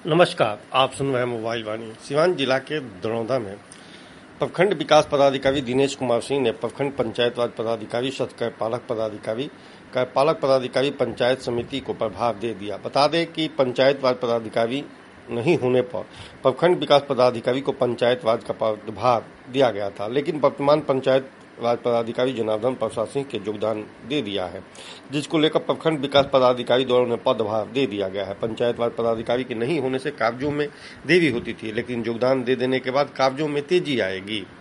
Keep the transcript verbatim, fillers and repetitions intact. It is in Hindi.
नमस्कार, आप सुन रहे हैं मोबाइल वाणी। सिवान जिला के दरौंदा में प्रखंड विकास पदाधिकारी दिनेश कुमार सिंह ने प्रखंड पंचायत राज पदाधिकारी सह कार्यपालक पदाधिकारी कार्यपालक पदाधिकारी पंचायत समिति को प्रभार दे दिया। बता दें कि पंचायत राज पदाधिकारी नहीं होने पर प्रखंड विकास पदाधिकारी को पंचायत राज का पदभार दिया गया था, लेकिन वर्तमान पंचायत राज पदाधिकारी जनार्दन प्रसाद सिंह के योगदान दे दिया है, जिसको लेकर प्रखंड विकास पदाधिकारी द्वारा उन्हें पदभार दे दिया गया है। पंचायत राज पदाधिकारी के नहीं होने से कार्यों में देरी होती थी, लेकिन योगदान दे देने के बाद कार्यों में तेजी आएगी।